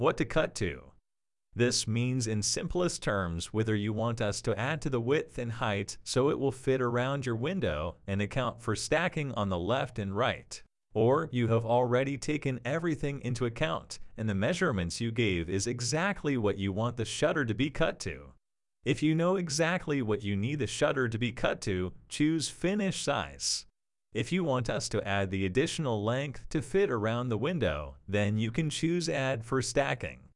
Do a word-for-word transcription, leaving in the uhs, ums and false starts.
What to cut to. This means in simplest terms whether you want us to add to the width and height so it will fit around your window and account for stacking on the left and right. Or you have already taken everything into account and the measurements you gave is exactly what you want the shutter to be cut to. If you know exactly what you need the shutter to be cut to, choose Finish Size. If you want us to add the additional length to fit around the window, then you can choose Add for stacking.